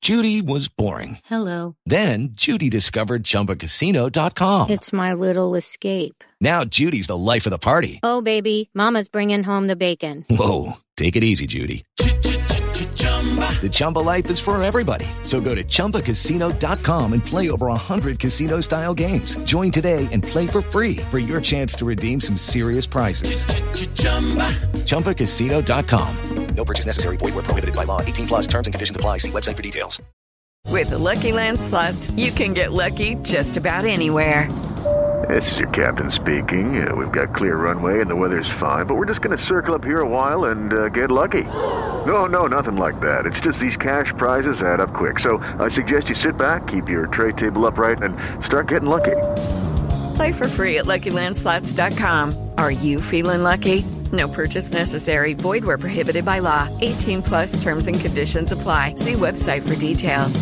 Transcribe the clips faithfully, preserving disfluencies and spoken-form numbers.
Judy was boring. Hello. Then Judy discovered Chumba Casino dot com. It's my little escape. Now Judy's the life of the party. Oh, baby, mama's bringing home the bacon. Whoa, take it easy, Judy. The Chumba life is for everybody. So go to Chumba Casino dot com and play over one hundred casino-style games. Join today and play for free for your chance to redeem some serious prizes. Chumba Casino dot com. No purchase necessary. Void where prohibited by law. eighteen plus terms and conditions apply. See website for details. With the Lucky Land Slots, you can get lucky just about anywhere. This is your captain speaking. Uh, we've got clear runway and the weather's fine, but we're just going to circle up here a while and uh, get lucky. No, no, nothing like that. It's just these cash prizes add up quick. So I suggest you sit back, keep your tray table upright, and start getting lucky. Play for free at Lucky Land Slots dot com. Are you feeling lucky? No purchase necessary. Void where prohibited by law. eighteen plus terms and conditions apply. See website for details.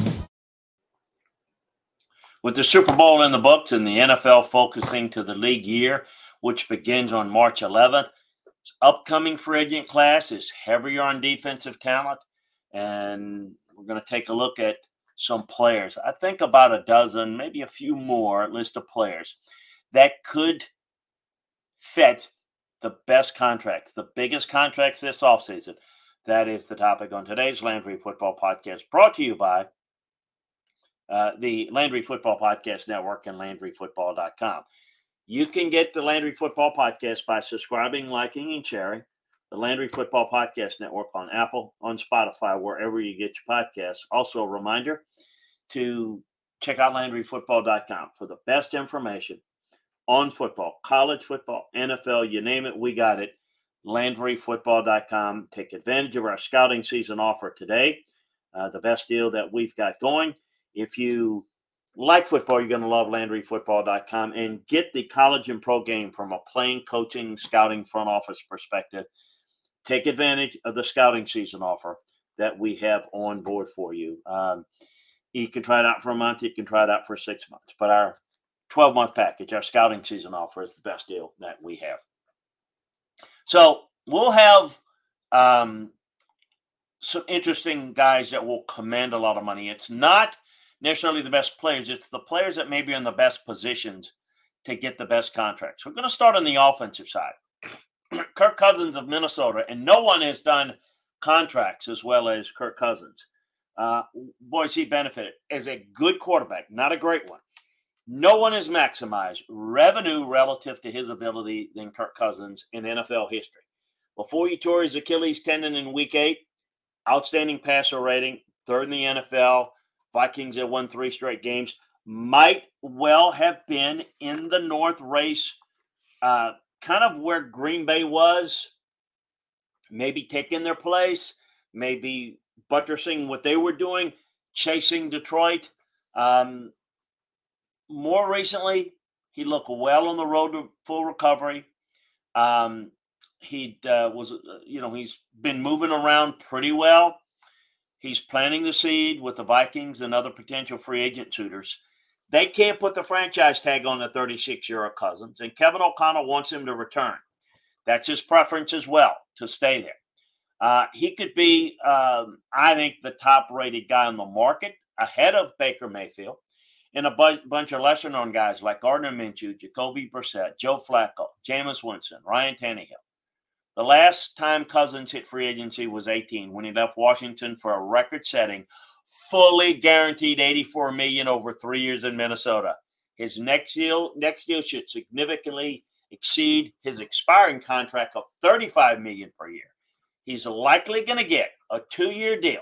With the Super Bowl in the books and the N F L focusing to the league year, which begins on March eleventh, upcoming free agent class is heavier on defensive talent, and we're going to take a look at some players. I think about a dozen, maybe a few more list of players that could fit the best contracts, the biggest contracts this offseason. That is the topic on today's Landry Football Podcast, brought to you by uh, the Landry Football Podcast Network and Landry Football dot com. You can get the Landry Football Podcast by subscribing, liking, and sharing the Landry Football Podcast Network on Apple, on Spotify, wherever you get your podcasts. Also, a reminder to check out Landry Football dot com for the best information on football, college football, N F L, you name it, we got it. Landry Football dot com. Take advantage of our scouting season offer today, uh, the best deal that we've got going. If you like football, you're going to love Landry Football dot com and get the college and pro game from a playing, coaching, scouting, front office perspective. Take advantage of the scouting season offer that we have on board for you. Um, you can try it out for a month. You can try it out for six months. But our twelve-month package, our scouting season offer, is the best deal that we have. So we'll have um, some interesting guys that will command a lot of money. It's not necessarily the best players. It's the players that maybe are in the best positions to get the best contracts. We're going to start on the offensive side. Kirk Cousins of Minnesota, and no one has done contracts as well as Kirk Cousins. Uh, boys, he benefited as a good quarterback, not a great one. No one has maximized revenue relative to his ability than Kirk Cousins in N F L history. Before he tore his Achilles tendon in week eight, outstanding passer rating, third in the N F L. Vikings have won three straight games. Might well have been in the North race, uh, kind of where Green Bay was, maybe taking their place, maybe buttressing what they were doing, chasing Detroit. Um, more recently, he looked well on the road to full recovery. Um, he uh, was, uh, you know, he's been moving around pretty well. He's planting the seed with the Vikings and other potential free agent suitors. They can't put the franchise tag on the thirty-six-year-old Cousins, and Kevin O'Connell wants him to return. That's his preference as well, to stay there. Uh, he could be, um, I think, the top-rated guy on the market, ahead of Baker Mayfield, and a bu- bunch of lesser-known guys like Gardner Minshew, Jacoby Brissett, Joe Flacco, Jameis Winston, Ryan Tannehill. The last time Cousins hit free agency was eighteen, when he left Washington for a record-setting, fully guaranteed eighty-four million dollars over three years in Minnesota. His next deal, next deal should significantly exceed his expiring contract of thirty-five million dollars per year. He's likely going to get a two-year deal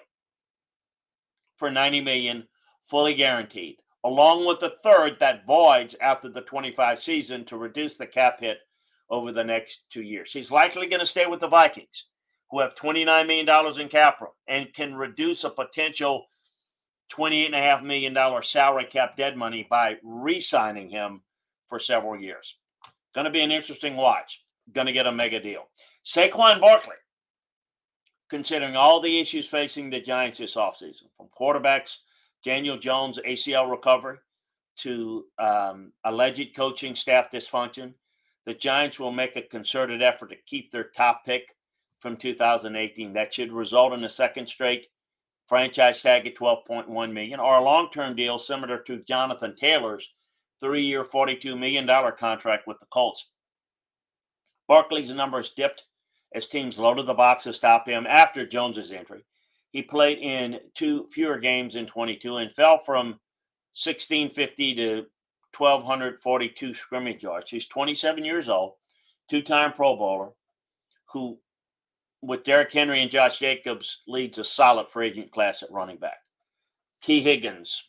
for ninety million dollars, fully guaranteed, along with a third that voids after the twenty-five season to reduce the cap hit over the next two years. He's likely going to stay with the Vikings, who have twenty-nine million dollars in cap room and can reduce a potential twenty-eight point five million dollars salary cap dead money by re-signing him for several years. Going to be an interesting watch. Going to get a mega deal. Saquon Barkley, considering all the issues facing the Giants this offseason, from quarterbacks, Daniel Jones' A C L recovery, to um, alleged coaching staff dysfunction, the Giants will make a concerted effort to keep their top pick from two thousand eighteen. That should result in a second straight franchise tag at twelve point one million dollars, or a long-term deal similar to Jonathan Taylor's three-year, forty-two million dollars contract with the Colts. Barkley's numbers dipped as teams loaded the box to stop him after Jones's injury. He played in two fewer games in twenty-two and fell from sixteen fifty to twelve forty-two scrimmage yards. He's twenty-seven years old, two-time Pro Bowler, who, with Derrick Henry and Josh Jacobs, leads a solid free agent class at running back. T. Higgins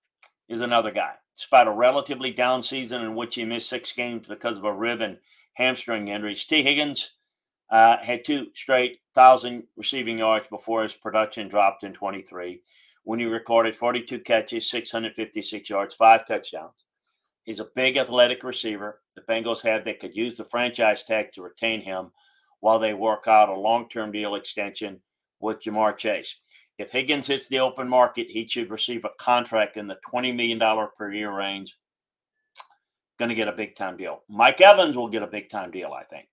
is another guy. Despite a relatively down season in which he missed six games because of a rib and hamstring injuries, T. Higgins uh, had two straight one thousand receiving yards before his production dropped in twenty-three, when he recorded forty-two catches, six hundred fifty-six yards, five touchdowns. He's a big athletic receiver the Bengals have that could use the franchise tag to retain him while they work out a long-term deal extension with Jamar Chase. If Higgins hits the open market, he should receive a contract in the twenty million dollars per year range. Going to get a big-time deal. Mike Evans will get a big-time deal, I think.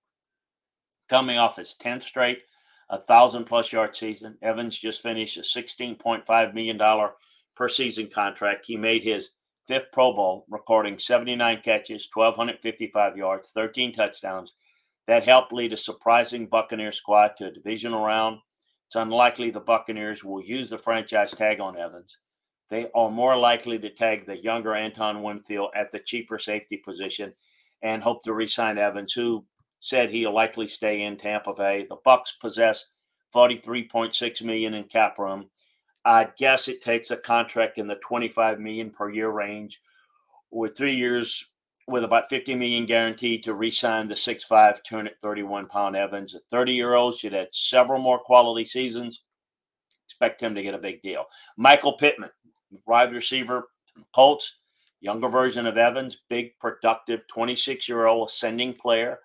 Coming off his tenth straight, one thousand plus yard season, Evans just finished a sixteen point five million dollars per season contract. He made his fifth Pro Bowl, recording seventy-nine catches, one thousand two hundred fifty-five yards, thirteen touchdowns. That helped lead a surprising Buccaneer squad to a divisional round. It's unlikely the Buccaneers will use the franchise tag on Evans. They are more likely to tag the younger Anton Winfield at the cheaper safety position and hope to re-sign Evans, who said he'll likely stay in Tampa Bay. The Bucs possess forty-three point six million dollars in cap room. I guess it takes a contract in the twenty-five million dollars per year range with three years with about fifty million dollars guaranteed to re-sign the six foot five, two hundred thirty-one pound Evans. A thirty-year-old should have several more quality seasons. Expect him to get a big deal. Michael Pittman, wide receiver, Colts, younger version of Evans, big, productive, twenty-six-year-old ascending player.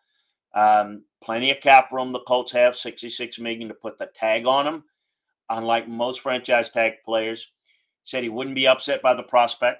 Um, plenty of cap room the Colts have, sixty-six million dollars to put the tag on him. Unlike most franchise tag players, said he wouldn't be upset by the prospect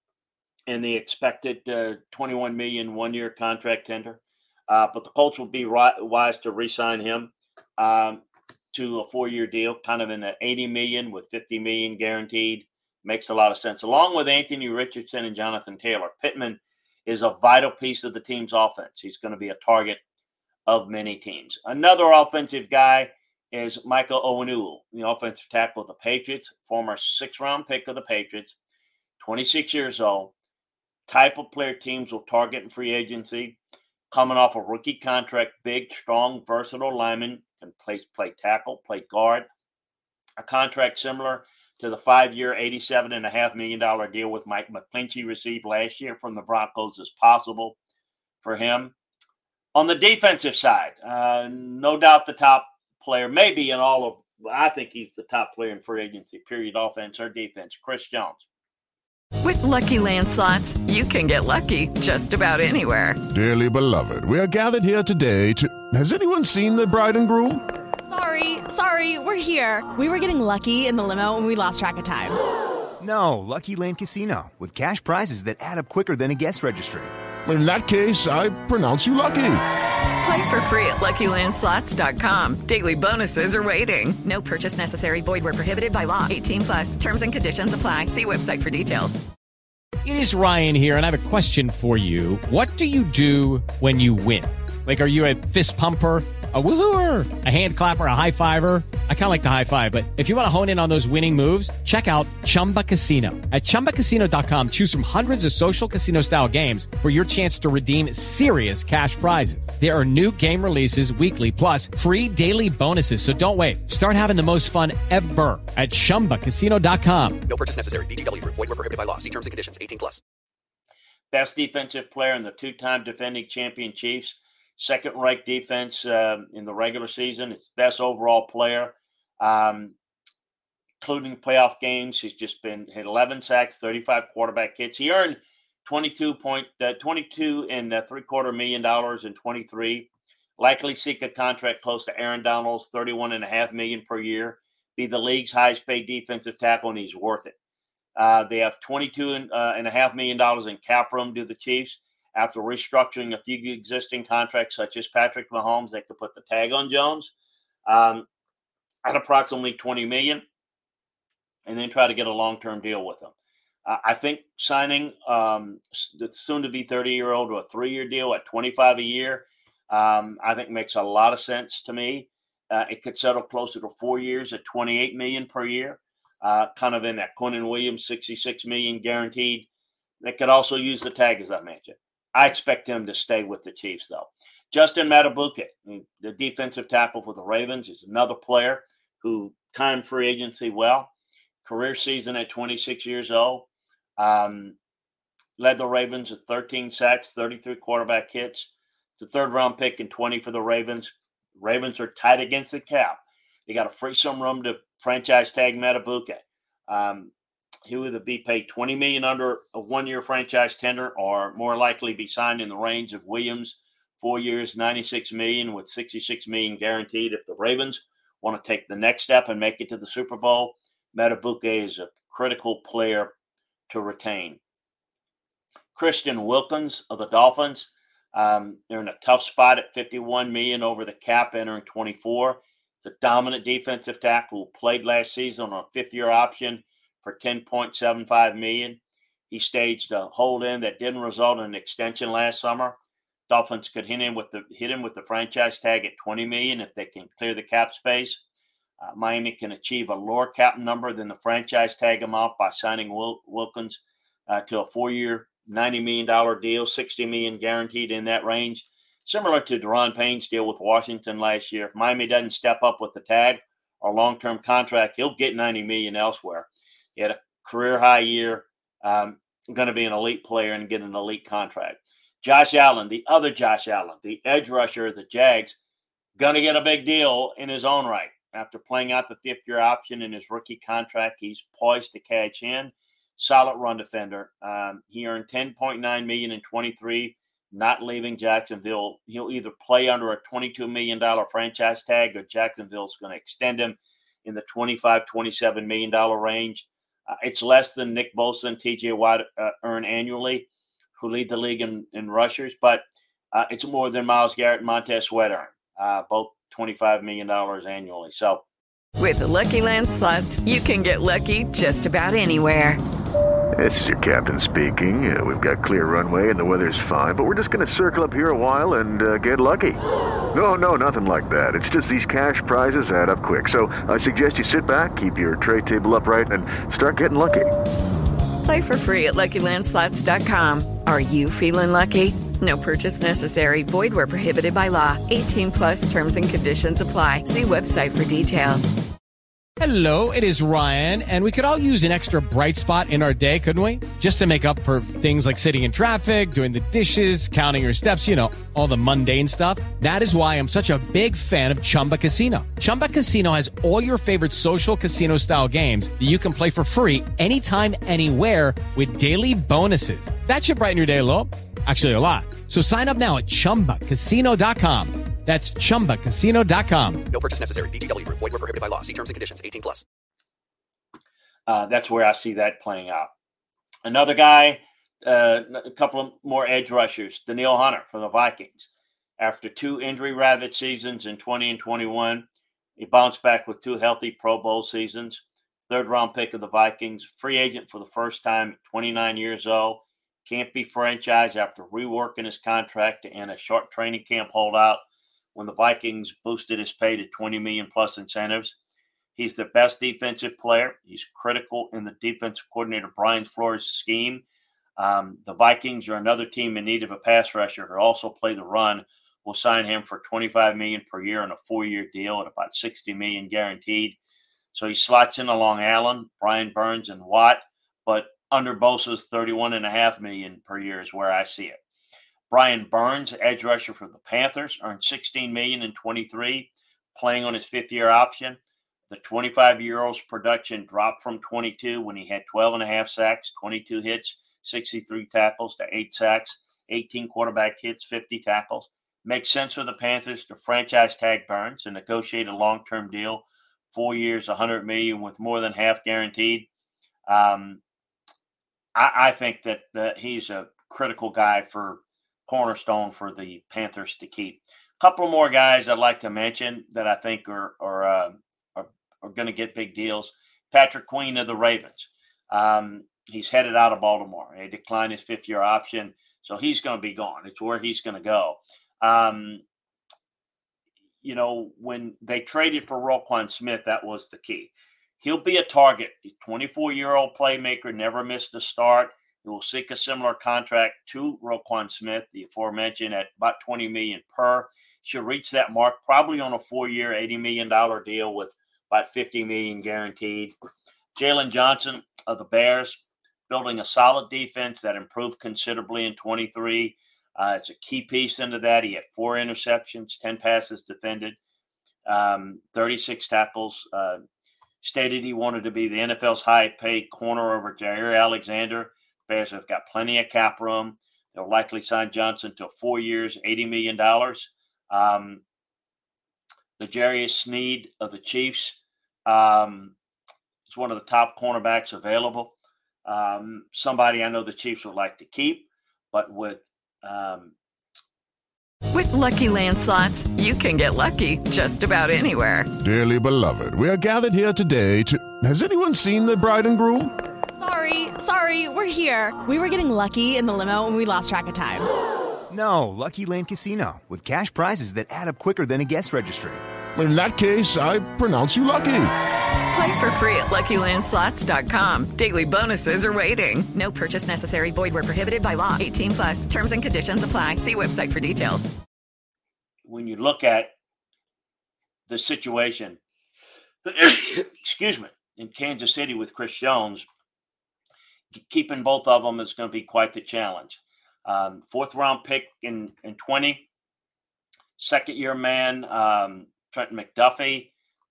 and the expected uh, twenty-one million dollars one-year contract tender. Uh, but the Colts will be right, wise to re-sign him um, to a four-year deal, kind of in the eighty million dollars with fifty million dollars guaranteed. Makes a lot of sense. Along with Anthony Richardson and Jonathan Taylor, Pittman is a vital piece of the team's offense. He's going to be a target of many teams. Another offensive guy is Michael Onwenu, the offensive tackle of the Patriots, former six-round pick of the Patriots, twenty-six years old. Type of player teams will target in free agency, coming off a rookie contract, big, strong, versatile lineman, can play, play tackle, play guard. A contract similar to the five-year, eighty-seven point five million dollars deal with Mike McGlinchey received last year from the Broncos is possible for him. On the defensive side, uh, no doubt the top player, maybe in all of, I think he's the top player in free agency, period, offense or defense, Chris Jones. With Lucky Land Slots, you can get lucky just about anywhere. Dearly beloved, we are gathered here today to... Has anyone seen the bride and groom? Sorry, sorry, we're here. We were getting lucky in the limo and we lost track of time. No, Lucky Land Casino, with cash prizes that add up quicker than a guest registry. In that case, I pronounce you lucky. Play for free at Lucky Land Slots dot com. Daily bonuses are waiting. No purchase necessary. Void where prohibited by law. eighteen plus. Terms and conditions apply. See website for details. It is Ryan here, and I have a question for you. What do you do when you win? Like, are you a fist pumper, a woohooer, a hand clapper, a high fiver? I kind of like the high five, but if you want to hone in on those winning moves, check out Chumba Casino. At Chumba Casino dot com, choose from hundreds of social casino-style games for your chance to redeem serious cash prizes. There are new game releases weekly, plus free daily bonuses, so don't wait. Start having the most fun ever at Chumba Casino dot com. No purchase necessary. V G W. Void where prohibited by law. See terms and conditions. eighteen plus. Best defensive player in the two-time defending champion Chiefs. Second-ranked defense uh, in the regular season. It's best overall player, um, including playoff games. He's just been hit eleven sacks, thirty-five quarterback hits. He earned twenty-two point uh, twenty-two and uh, three quarter million dollars in twenty-three. Likely seek a contract close to Aaron Donald's thirty-one and a half million per year. Be the league's highest-paid defensive tackle, and he's worth it. Uh, they have twenty-two and, uh, and a half million dollars in cap room to the Chiefs. After restructuring a few existing contracts, such as Patrick Mahomes, they could put the tag on Jones um, at approximately twenty million dollars. and then try to get a long-term deal with him. Uh, I think signing um, the soon-to-be thirty-year-old to a three-year deal at twenty-five a year, um, I think makes a lot of sense to me. Uh, it could settle closer to four years at twenty-eight million dollars per year, uh, kind of in that Quinnen Williams sixty-six million dollars guaranteed. They could also use the tag, as I mentioned. I expect him to stay with the Chiefs, though. Justin Madubuike, the defensive tackle for the Ravens, is another player who timed free agency well. Career season at twenty-six years old. Um, led the Ravens with thirteen sacks, thirty-three quarterback hits. It's a third-round pick and twenty for the Ravens. Ravens are tight against the cap. They got to free some room to franchise tag Madubuike. Um, he will either be paid twenty million dollars under a one-year franchise tender, or more likely be signed in the range of Williams, four years, ninety-six million dollars with sixty-six million dollars guaranteed. If the Ravens want to take the next step and make it to the Super Bowl, Madubuike is a critical player to retain. Christian Wilkins of the Dolphins, um, they're in a tough spot at fifty-one million dollars over the cap entering twenty-four. It's a dominant defensive tackle who played last season on a fifth-year option for ten point seven five million dollars. He staged a hold-in that didn't result in an extension last summer. Dolphins could hit him with the hit him with the franchise tag at twenty million dollars if they can clear the cap space. Uh, Miami can achieve a lower cap number than the franchise tag amount by signing Wil- Wilkins uh, to a four-year, ninety million dollars deal, sixty million dollars guaranteed in that range, similar to Daron Payne's deal with Washington last year. If Miami doesn't step up with the tag or long-term contract, he'll get ninety million dollars elsewhere. He had a career-high year, um, going to be an elite player and get an elite contract. Josh Allen, the other Josh Allen, the edge rusher of the Jags, going to get a big deal in his own right. After playing out the fifth-year option in his rookie contract, he's poised to cash in. Solid run defender. Um, he earned ten point nine million dollars in twenty-three, not leaving Jacksonville. He'll either play under a twenty-two million dollars franchise tag, or Jacksonville's going to extend him in the twenty-five, twenty-seven million dollars range. Uh, it's less than Nick Bosa and T J Watt uh, earn annually, who lead the league in, in rushers, but uh, it's more than Myles Garrett and Montez Sweat earn, uh, both twenty-five million dollars annually. So, with the Lucky Land Slots, you can get lucky just about anywhere. This is your captain speaking. Uh, we've got clear runway and the weather's fine, but we're just going to circle up here a while and uh, get lucky. No, no, nothing like that. It's just these cash prizes add up quick. So I suggest you sit back, keep your tray table upright, and start getting lucky. Play for free at Lucky Land Slots dot com. Are you feeling lucky? No purchase necessary. Void where prohibited by law. eighteen plus terms and conditions apply. See website for details. Hello, it is Ryan, and we could all use an extra bright spot in our day, couldn't we? Just to make up for things like sitting in traffic, doing the dishes, counting your steps, you know, all the mundane stuff. That is why I'm such a big fan of Chumba Casino. Chumba Casino has all your favorite social casino-style games that you can play for free anytime, anywhere with daily bonuses. That should brighten your day a little. Actually, a lot. So sign up now at chumba casino dot com. That's chumba casino dot com. No purchase necessary. V G W. Void where prohibited by law. See terms and conditions. eighteen plus. Uh, that's where I see that playing out. Another guy, uh, a couple of more edge rushers, Danielle Hunter for the Vikings. After two injury-ravaged seasons in twenty and twenty-one, he bounced back with two healthy Pro Bowl seasons. Third-round pick of the Vikings, free agent for the first time at twenty-nine years old. Can't be franchised after reworking his contract and a short training camp holdout when the Vikings boosted his pay to twenty million dollars plus incentives. He's the best defensive player. He's critical in the defensive coordinator Brian Flores' scheme. Um, the Vikings are another team in need of a pass rusher who also play the run. Will sign him for twenty-five million dollars per year on a four-year deal at about sixty million dollars guaranteed. So he slots in along Allen, Brian Burns, and Watt, but under Bosa's thirty-one point five million dollars per year is where I see it. Brian Burns, edge rusher for the Panthers, earned sixteen million dollars in twenty-three, playing on his fifth-year option. The twenty-five-year-old's production dropped from twenty-two when he had twelve and a half sacks, twenty-two hits, sixty-three tackles to eight sacks, eighteen quarterback hits, fifty tackles. Makes sense for the Panthers to franchise tag Burns and negotiate a long-term deal, four years, one hundred million dollars with more than half guaranteed. Um, I, I think that, that he's a critical guy for cornerstone for the Panthers to keep. A couple more guys I'd like to mention that I think are are uh, are, are going to get big deals. Patrick Queen of the Ravens. Um, he's headed out of Baltimore. He declined his fifth-year option, so he's going to be gone. It's where he's going to go. Um, you know, when they traded for Roquan Smith, that was the key. He'll be a target. He's a twenty-four-year-old playmaker, never missed a start. He will seek a similar contract to Roquan Smith, the aforementioned, at about twenty million dollars per. Should reach that mark probably on a four-year, eighty million dollars deal with about fifty million dollars guaranteed. Jalen Johnson of the Bears, building a solid defense that improved considerably in twenty-three. Uh, it's a key piece into that. He had four interceptions, ten passes defended, um, thirty-six tackles. Uh, stated he wanted to be the N F L's high-paid corner over Jair Alexander. Bears have got plenty of cap room. They'll likely sign Johnson to four years, eighty million dollars. Um, L'Jarius Sneed of the Chiefs um, is one of the top cornerbacks available. Um, somebody I know the Chiefs would like to keep, but with um, With Lucky Land Slots, you can get lucky just about anywhere. Dearly beloved, we are gathered here today to... Has anyone seen the bride and groom? Sorry, sorry, we're here. We were getting lucky in the limo and we lost track of time. No, Lucky Land Casino, with cash prizes that add up quicker than a guest registry. In that case, I pronounce you lucky. Play for free at Lucky Land Slots dot com. Daily bonuses are waiting. No purchase necessary. Void where prohibited by law. eighteen plus. Terms and conditions apply. See website for details. When you look at the situation, excuse me, in Kansas City with Chris Jones, keeping both of them is going to be quite the challenge. Um, fourth round pick in, in twenty, second year man, um, Trenton McDuffie.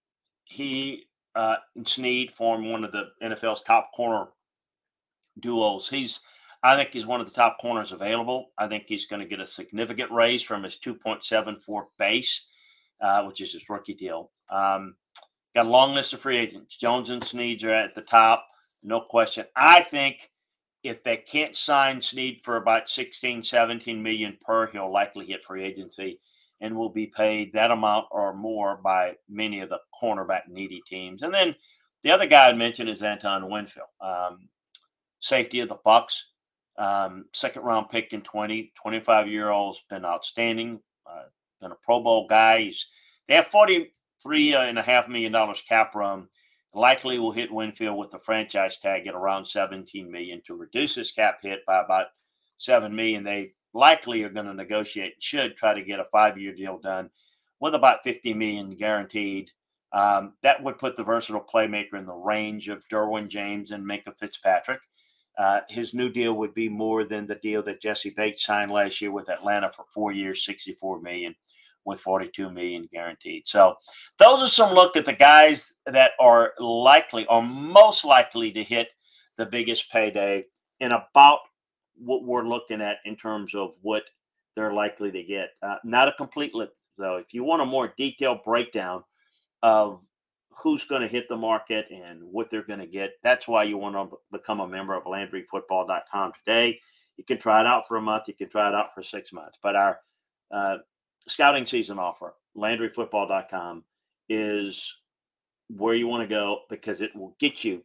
He uh, and Sneed formed one of the N F L's top corner duos. He's, I think he's one of the top corners available. I think he's going to get a significant raise from his two point seven four base, uh, which is his rookie deal. Um, got a long list of free agents. Jones and Sneed are at the top, no question. I think if they can't sign Sneed for about sixteen, seventeen million per, he'll likely hit free agency and will be paid that amount or more by many of the cornerback needy teams. And then the other guy I mentioned is Anton Winfield, um, safety of the Bucks, um, second round pick in twenty, twenty-five-year-old's been outstanding, uh, been a Pro Bowl guy. He's, they have forty-three point five million dollars cap room. Likely will hit Winfield with the franchise tag at around seventeen million dollars to reduce his cap hit by about seven million dollars. They likely are going to negotiate, should try to get a five-year deal done with about fifty million dollars guaranteed. Um, that would put the versatile playmaker in the range of Derwin James and Minkah Fitzpatrick. Uh, his new deal would be more than the deal that Jesse Bates signed last year with Atlanta for four years, sixty-four million dollars. With forty-two million dollars guaranteed. So those are some look at the guys that are likely or most likely to hit the biggest payday and about what we're looking at in terms of what they're likely to get. Uh, not a complete list, though. If you want a more detailed breakdown of who's going to hit the market and what they're going to get, that's why you want to become a member of Landry Football dot com today. You can try it out for a month. You can try it out for six months. But our uh, scouting season offer, Landry Football dot com, is where you want to go because it will get you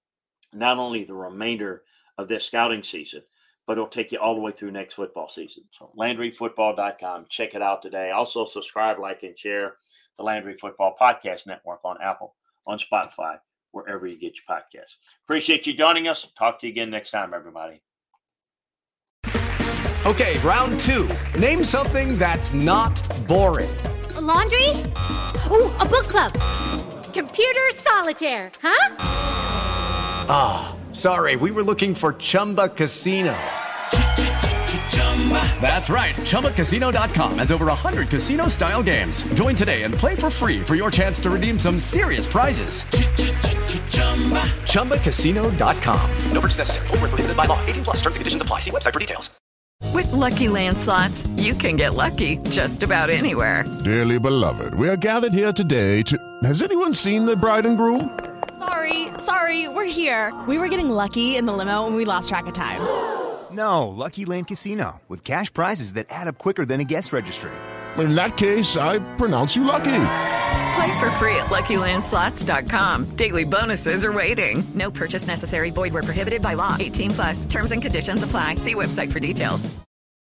not only the remainder of this scouting season, but it'll take you all the way through next football season. So Landry Football dot com, check it out today. Also subscribe, like, and share the Landry Football Podcast Network on Apple, on Spotify, wherever you get your podcasts. Appreciate you joining us. Talk to you again next time, everybody. Okay, round two. Name something that's not boring. A laundry? Ooh, a book club. Computer solitaire, huh? Ah, oh, sorry, we were looking for Chumba Casino. That's right, Chumba Casino dot com has over one hundred casino-style games. Join today and play for free for your chance to redeem some serious prizes. Chumba Casino dot com. No purchase necessary. Void where prohibited by law. eighteen plus. Terms and conditions apply. See website for details. With Lucky Land Slots, you can get lucky just about anywhere. Dearly beloved, we are gathered here today to... Has anyone seen the bride and groom? Sorry, sorry, we're here. We were getting lucky in the limo and we lost track of time. No, Lucky Land Casino, with cash prizes that add up quicker than a guest registry. In that case, I pronounce you lucky. Play for free at Lucky Land Slots dot com. Daily bonuses are waiting. No purchase necessary. Void where prohibited by law. eighteen plus. Terms and conditions apply. See website for details.